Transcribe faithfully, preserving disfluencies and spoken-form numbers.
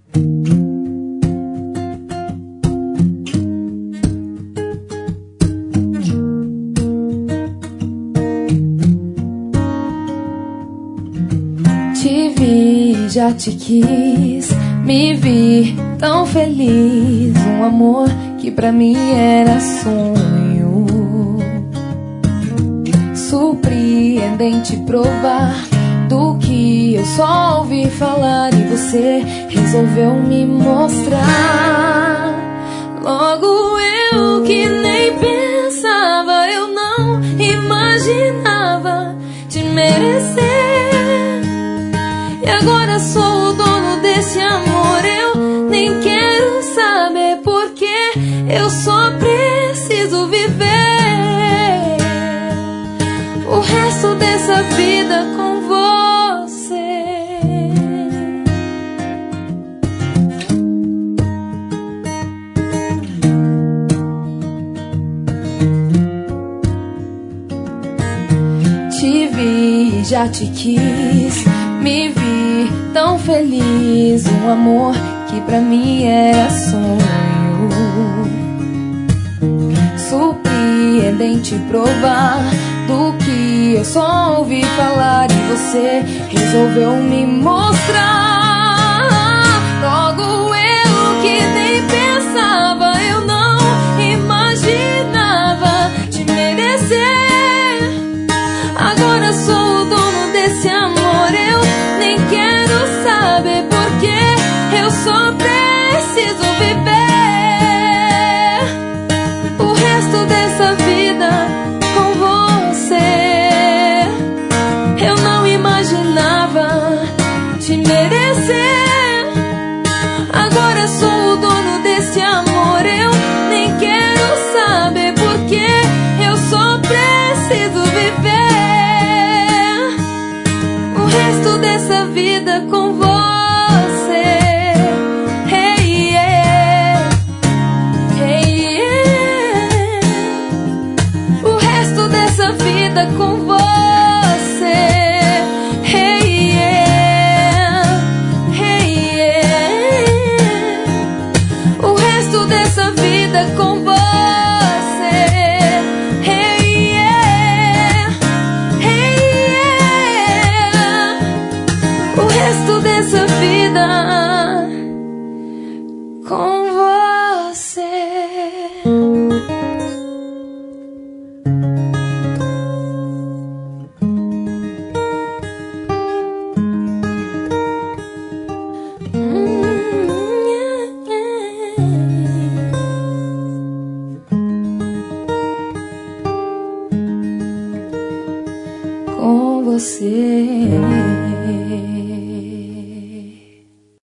Te vi, já te quis, me vi tão feliz. Um amor que pra mim era sonho. Surpreendente provar do que eu só ouvi falar. E você resolveu me mostrar. Logo eu que nem pensava, eu não imaginava te merecer. E agora sou o dono desse amor. Eu nem quero saber porque eu só preciso viver o resto dessa vida com você. Te vi, já te quis, me vi tão feliz. Um amor que pra mim era sonho. Surpreendente provar do que eu só ouvi falar. E você resolveu me mostrar. Logo eu que nem pensava, eu não imaginava te merecer. Agora sou o dono desse amor. Eu nem quero saber porque eu só preciso viver o resto dessa vida com você. Eu não imaginava te merecer. Agora sou o dono desse amor. Eu nem quero saber porque eu só preciso viver o resto dessa vida com você. Hey, yeah. Hey, yeah. O resto dessa vida com você. Hey, yeah. Hey, yeah. O resto dessa vida com você. Hey, yeah. Hey, yeah. O resto dessa vida com você. Com você.